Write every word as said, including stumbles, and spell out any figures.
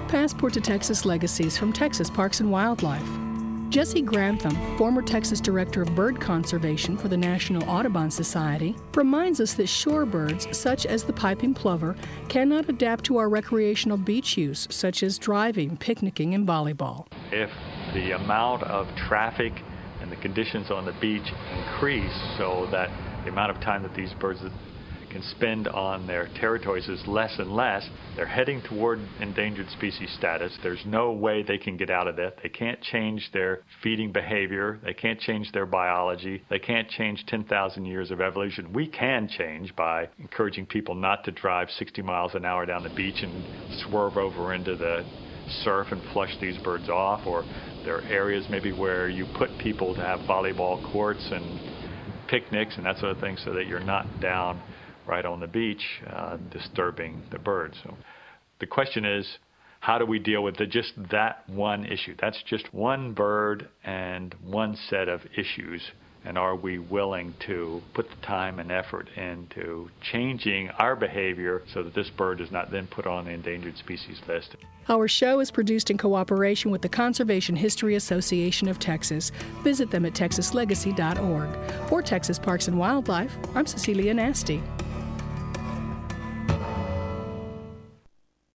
Passport to Texas Legacies from Texas Parks and Wildlife. Jesse Grantham, former Texas Director of Bird Conservation for the National Audubon Society, reminds us that shorebirds, such as the piping plover, cannot adapt to our recreational beach use, such as driving, picnicking, and volleyball. If the amount of traffic and the conditions on the beach increase so that the amount of time that these birds can spend on their territories is less and less, they're heading toward endangered species status. There's no way they can get out of that. They can't change their feeding behavior. They can't change their biology. They can't change ten thousand years of evolution. We can change by encouraging people not to drive sixty miles an hour down the beach and swerve over into the surf and flush these birds off. Or there are areas maybe where you put people to have volleyball courts and picnics and that sort of thing so that you're not down right on the beach, uh, disturbing the birds. So the question is, how do we deal with the, just that one issue? That's just one bird and one set of issues. And are we willing to put the time and effort into changing our behavior so that this bird is not then put on the endangered species list? Our show is produced in cooperation with the Conservation History Association of Texas. Visit them at texas legacy dot org. For Texas Parks and Wildlife, I'm Cecilia Nasty.